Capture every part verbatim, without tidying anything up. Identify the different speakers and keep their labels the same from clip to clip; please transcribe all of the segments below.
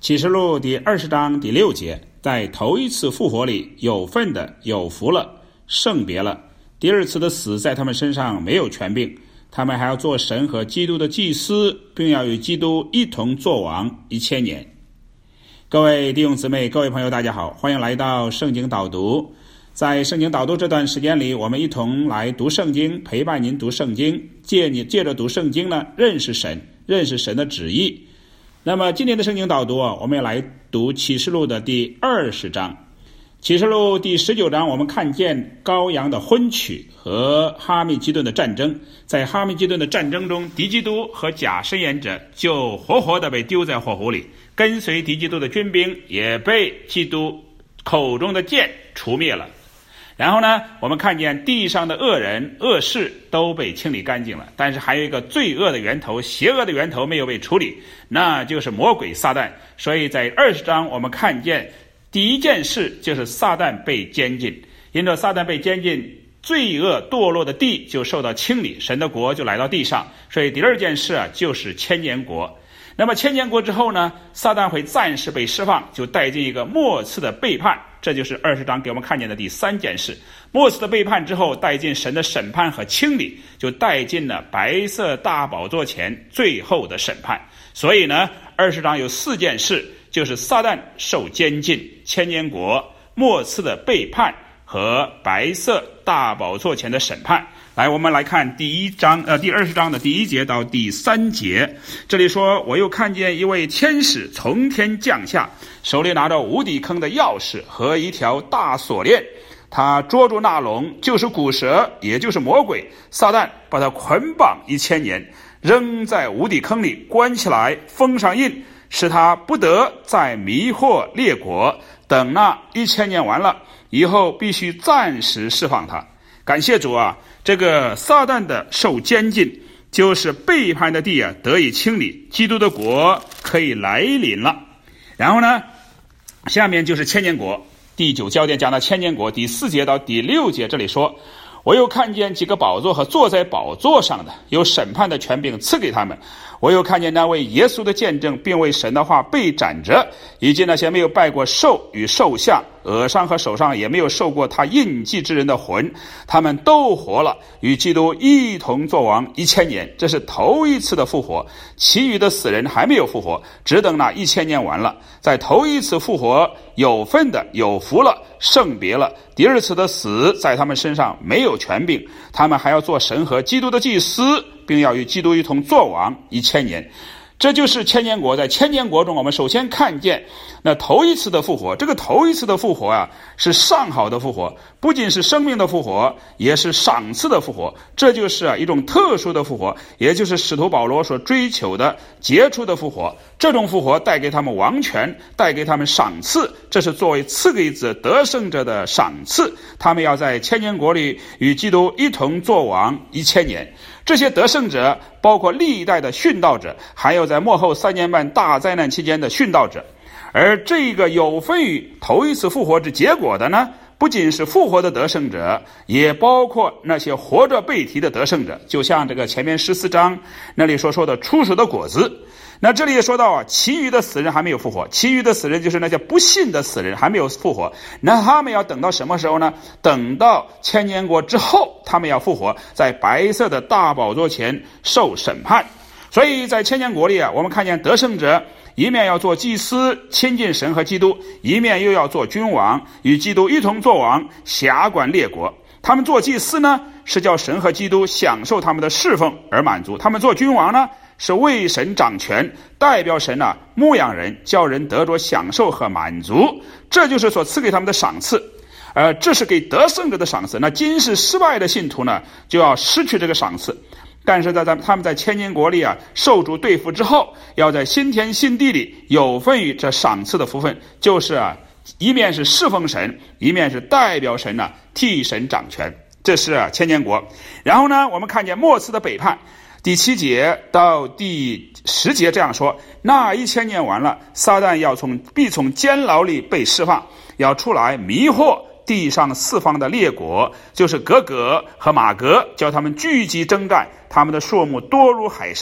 Speaker 1: 启示录第二十章第六节，在头一次复活里，有份的有福了，圣别了。第二次的死在他们身上没有权柄，他们还要做神和基督的祭司，并要与基督一同作王一千年。各位弟兄姊妹，各位朋友，大家好，欢迎来到圣经导读。在圣经导读这段时间里，我们一同来读圣经，陪伴您读圣经，借你借着读圣经呢，认识神，认识神的旨意。那么今天的圣经导读啊，我们要来读启示录的第二十章。启示录第十九章，我们看见羔羊的婚娶和哈密基顿的战争。在哈密基顿的战争中，敌基督和假申言者就活活的被丢在火湖里，跟随敌基督的军兵也被基督口中的剑除灭了。然后呢，我们看见地上的恶人恶事都被清理干净了，但是还有一个罪恶的源头，邪恶的源头没有被处理，那就是魔鬼撒旦。所以在二十章我们看见第一件事就是撒旦被监禁，因着撒旦被监禁，罪恶堕落的地就受到清理，神的国就来到地上。所以第二件事啊，就是千年国。那么千年国之后呢，撒旦会暂时被释放，就带进一个末次的背叛，这就是二十章给我们看见的第三件事。末次的背叛之后，带进神的审判和清理，就带进了白色大宝座前最后的审判。所以呢，二十章有四件事，就是撒旦受监禁、千年国、末次的背叛和白色大宝座前的审判。来，我们来看第一章，呃，第二十章的第一节到第三节。这里说，我又看见一位天使从天降下，手里拿着无底坑的钥匙和一条大锁链。他捉住那龙，就是古蛇，也就是魔鬼撒旦，把他捆绑一千年，扔在无底坑里，关起来，封上印，使他不得再迷惑列国。等那一千年完了以后，必须暂时释放他。感谢主啊，这个撒旦的受监禁，就是背叛的地啊得以清理，基督的国可以来临了。然后呢，下面就是千年国。第九焦点讲到千年国，第四节到第六节，这里说，我又看见几个宝座和坐在宝座上的，有审判的权柄赐给他们。我又看见那位耶稣的见证并为神的话被斩着，以及那些没有拜过兽与兽像，额上和手上也没有受过他印记之人的魂，他们都活了，与基督一同作王一千年。这是头一次的复活，其余的死人还没有复活，只等那一千年完了。在头一次复活，有份的有福了，圣别了。第二次的死在他们身上没有权柄，他们还要做神和基督的祭司，并要与基督一同作王一千年。这就是千年国。在千年国中，我们首先看见那头一次的复活。这个头一次的复活啊，是上好的复活，不仅是生命的复活，也是赏赐的复活。这就是啊一种特殊的复活，也就是使徒保罗所追求的杰出的复活。这种复活带给他们王权，带给他们赏赐，这是作为赐给子得胜者的赏赐。他们要在千年国里与基督一同作王一千年。这些得胜者包括历代的殉道者，还有在末后三年半大灾难期间的殉道者。而这个有分于头一次复活之结果的呢，不仅是复活的得胜者，也包括那些活着被提的得胜者，就像这个前面十四章那里所说的初熟的果子。那这里也说到啊，其余的死人还没有复活，其余的死人就是那些不信的死人还没有复活。那他们要等到什么时候呢？等到千年国之后，他们要复活，在白色的大宝座前受审判。所以在千年国里啊，我们看见得胜者一面要做祭司，亲近神和基督，一面又要做君王，与基督一同作王，辖管列国。他们做祭司呢，是叫神和基督享受他们的侍奉而满足；他们做君王呢，是为神掌权，代表神啊牧养人，叫人得着享受和满足。这就是所赐给他们的赏赐。呃，这是给得胜者的赏赐。那今世失败的信徒呢，就要失去这个赏赐。但是在他们在千年国里啊，受主对付之后，要在新天新地里有份于这赏赐的福分，就是啊，一面是侍奉神，一面是代表神呢、啊、替神掌权。这是啊千年国。然后呢，我们看见末次的背叛，第七节到第十节这样说：那一千年完了，撒旦要从必从监牢里被释放，要出来迷惑地上四方的列国，就是格格和马格，叫他们聚集征战，他们的数目多如海沙。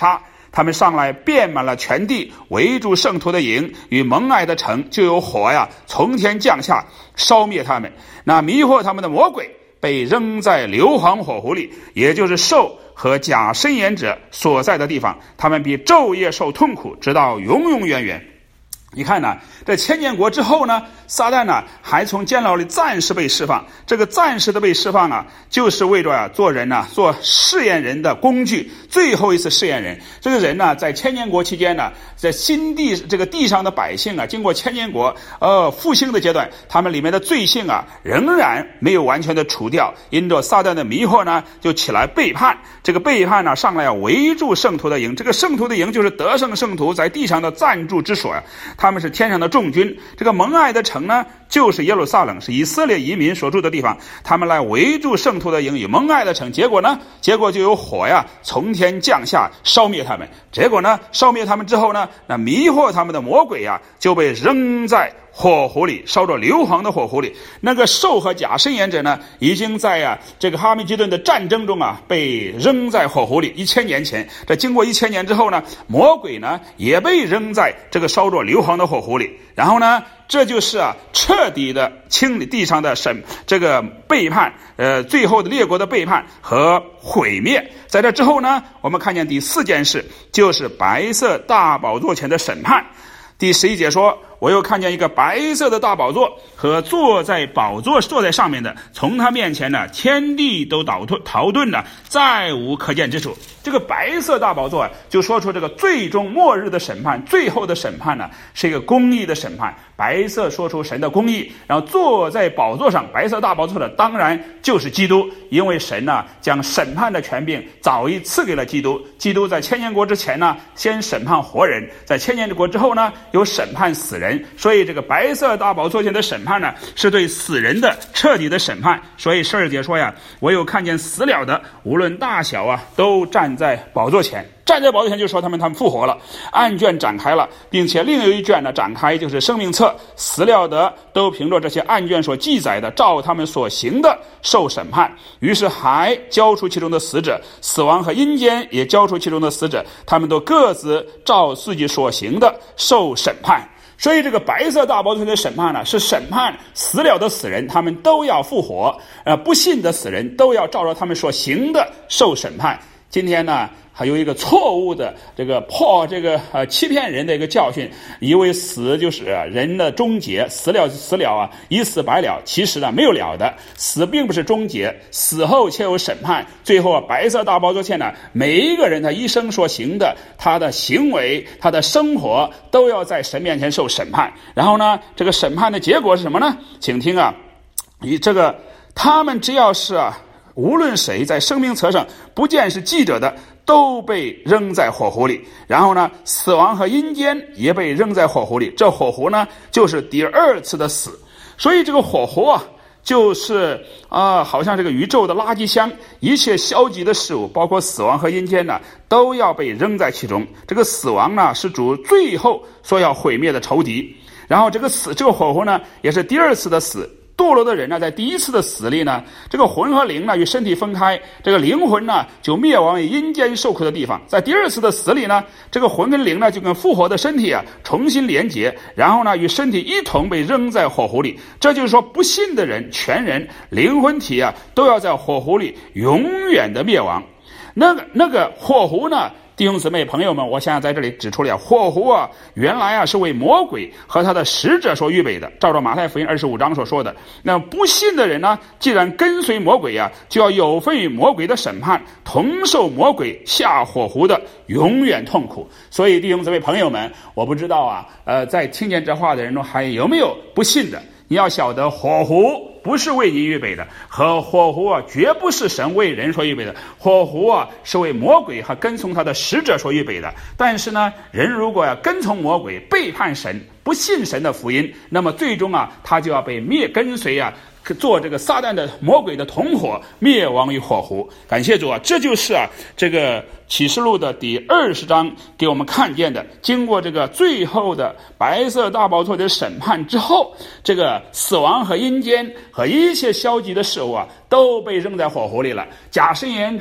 Speaker 1: 他们上来遍满了全地，围住圣徒的营与蒙爱的城，就有火呀从天降下，烧灭他们。那迷惑他们的魔鬼被扔在硫磺火湖里，也就是兽和假申言者所在的地方，他们必昼夜受痛苦，直到永永远远。你看呢，这千年国之后呢，撒旦呢还从监牢里暂时被释放。这个暂时的被释放啊，就是为着啊做人呢，做试验人的工具，最后一次试验人。这个人呢，在千年国期间呢，在新地这个地上的百姓啊，经过千年国呃复兴的阶段，他们里面的罪性啊，仍然没有完全的除掉。因着撒旦的迷惑呢，就起来背叛。这个背叛呢，上来要围住圣徒的营。这个圣徒的营就是得胜圣徒在地上的暂住之所呀、啊。他们是天上的众军。这个蒙爱的城呢，就是耶路撒冷，是以色列移民所住的地方。他们来围住圣徒的营与蒙爱的城，结果呢，结果就有火呀从天降下，烧灭他们。结果呢，烧灭他们之后呢，那迷惑他们的魔鬼呀，就被扔在火湖里，烧着硫磺的火湖里。那个兽和假申言者呢，已经在啊这个哈米吉顿的战争中啊被扔在火湖里。一千年前，这经过一千年之后呢，魔鬼呢也被扔在这个烧着硫磺的火湖里。然后呢，这就是啊彻底的清理地上的审这个背叛，呃最后的列国的背叛和毁灭。在这之后呢，我们看见第四件事，就是白色大宝座前的审判。第十一节说，我又看见一个白色的大宝座和坐在宝座坐在上面的，从他面前呢，天地都倒退逃遁了，再无可见之处。这个白色大宝座啊，就说出这个最终末日的审判，最后的审判呢，是一个公义的审判。白色说出神的公义，然后坐在宝座上，白色大宝座的当然就是基督，因为神呢将审判的权柄早已赐给了基督。基督在千年国之前呢，先审判活人，在千年国之后呢，有审判死人。所以这个白色大宝座前的审判呢，是对死人的彻底的审判。所以十二节说呀，我有看见死了的，无论大小啊，都站在宝座前。站在宝座前就说他们他们复活了，案卷展开了，并且另有一卷呢展开，就是生命册。死了的都凭着这些案卷所记载的，照他们所行的受审判。于是还交出其中的死者，死亡和阴间也交出其中的死者，他们都各自照自己所行的受审判。所以这个白色大宝座的审判呢，是审判死了的死人，他们都要复活，呃，不信的死人都要照着他们所行的受审判。今天呢，还有一个错误的这个破这个呃欺骗人的一个教训，以为死就是人的终结，死了死了啊，一死百了。其实呢，没有了的，死并不是终结，死后且有审判。最后啊，白色大宝座前呢，每一个人他一生所行的，他的行为，他的生活，都要在神面前受审判。然后呢，这个审判的结果是什么呢？请听啊，以这个他们只要是啊。无论谁在生命册上不见是记者的，都被扔在火湖里。然后呢，死亡和阴间也被扔在火湖里。这火湖呢，就是第二次的死。所以这个火湖啊，就是啊、呃，好像这个宇宙的垃圾箱，一切消极的事物，包括死亡和阴间呢，都要被扔在其中。这个死亡呢，是主最后所要毁灭的仇敌。然后这个死，这个火湖呢，也是第二次的死。堕落的人呢，在第一次的死里呢，这个魂和灵呢与身体分开，这个灵魂呢就灭亡于阴间受苦的地方。在第二次的死里呢，这个魂跟灵呢就跟复活的身体啊重新连结，然后呢与身体一同被扔在火湖里。这就是说，不信的人全人灵魂体啊都要在火湖里永远的灭亡。那个那个火湖呢，弟兄姊妹朋友们，我现在在这里指出了，火湖啊，原来啊是为魔鬼和他的使者所预备的。照着马太福音二十五章所说的，那不信的人呢，既然跟随魔鬼啊，就要有份于魔鬼的审判，同受魔鬼下火湖的永远痛苦。所以弟兄姊妹朋友们，我不知道啊，呃，在听见这话的人中还有没有不信的？你要晓得，火湖不是为你预备的，和火湖啊，绝不是神为人所预备的。火湖啊，是为魔鬼和跟从他的使者所预备的。但是呢，人如果要跟从魔鬼，背叛神，不信神的福音，那么最终啊，他就要被灭，跟随啊，做这个撒旦的魔鬼的同伙，灭亡于火湖。感谢主啊，这就是啊，这个启示录的第二十章给我们看见的，经过这个最后的白色大宝座的审判之后，这个死亡和阴间和一切消极的事物啊，都被扔在火湖里了。假申言者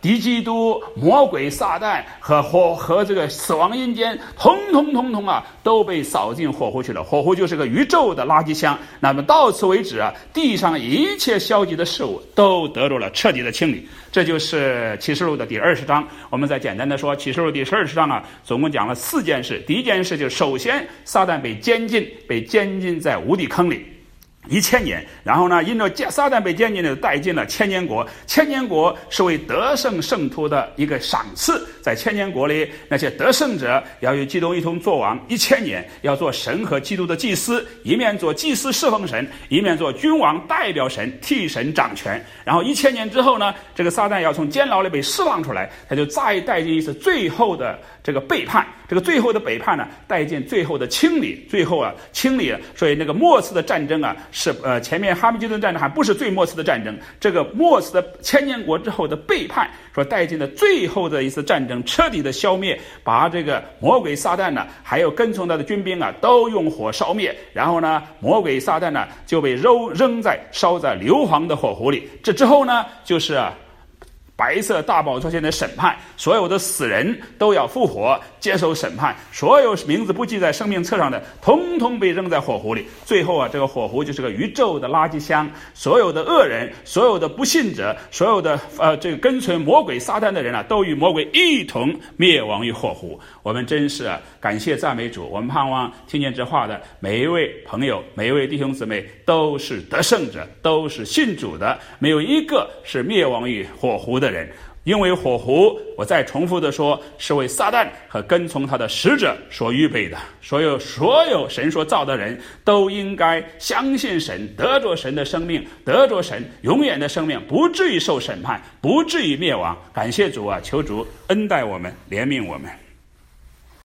Speaker 1: 敌基督、魔鬼、撒旦和火和这个死亡阴间，通通通通啊，都被扫进火湖去了。火湖就是个宇宙的垃圾箱。那么到此为止啊，地上一切消极的事物都得到了彻底的清理。这就是启示录的第二十章。我们再简单的说，启示录第十二章啊，总共讲了四件事。第一件事就是首先撒旦被监禁，被监禁在无底坑里一千年，然后呢，因着撒旦被监禁的带进了千年国。千年国是为得胜圣徒的一个赏赐，在千年国里，那些得胜者要与基督一同作王一千年，要做神和基督的祭司，一面做祭司侍奉神，一面做君王代表神，替神掌权。然后一千年之后呢，这个撒旦要从监牢里被释放出来，他就再带进一次最后的这个背叛。这个最后的背叛呢，带进最后的清理，最后啊清理了。所以那个末次的战争啊，是呃前面哈米吉顿战争还不是最末次的战争，这个末次的千年国之后的背叛，说带进了最后的一次战争，彻底的消灭，把这个魔鬼撒旦呢，还有跟从他的军兵啊，都用火烧灭。然后呢，魔鬼撒旦呢就被扔扔在烧在硫磺的火湖里。这之后呢，就是啊。白色大宝座前的审判，所有的死人都要复活接受审判，所有名字不记在生命册上的通通被扔在火湖里。最后啊，这个火湖就是个宇宙的垃圾箱，所有的恶人，所有的不信者，所有的呃这个跟随魔鬼撒旦的人啊，都与魔鬼一同灭亡于火湖。我们真是啊感谢赞美主，我们盼望听见这话的每一位朋友，每一位弟兄姊妹都是得胜者，都是信主的，没有一个是灭亡于火湖的人。因为火湖，我再重复的说，是为撒旦和跟从他的使者所预备的。所有所有神所造的人都应该相信神，得着神的生命，得着神永远的生命，不至于受审判，不至于灭亡。感谢主啊，求主恩待我们，怜悯我们。